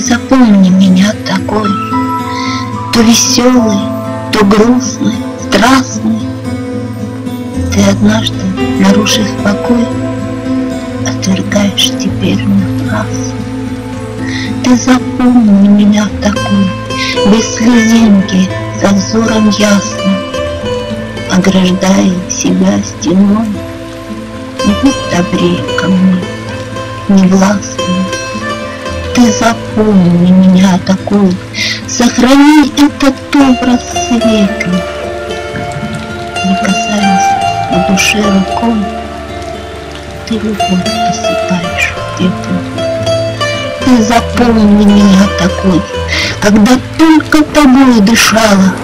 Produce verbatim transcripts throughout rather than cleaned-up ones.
запомни меня такой, то веселый, то грустный, страстный. Ты однажды, нарушив покой, отвергаешь теперь напрасно. Ты запомни меня такой, без слезинки, со взором ясным, ограждая себя стеной. Не будь добрее ко мне, невластный. Ты запомни меня такой, сохрани этот образ светлый, не касаясь в душе рукой, ты любовь посыпаешь в пеплу. Ты запомни меня такой, когда только тобой дышала,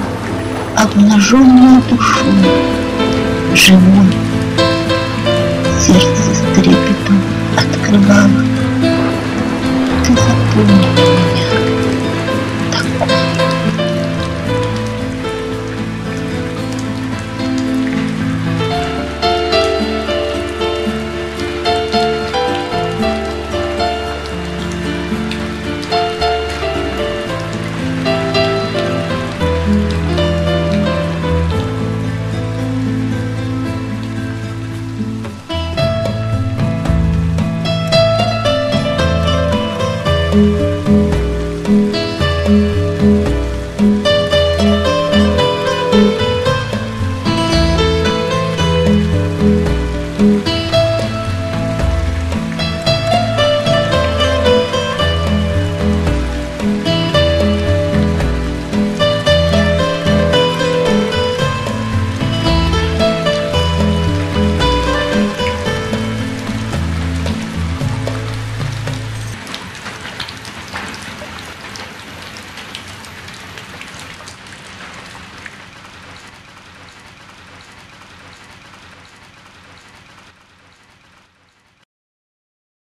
обнаженную душу, живой, сердце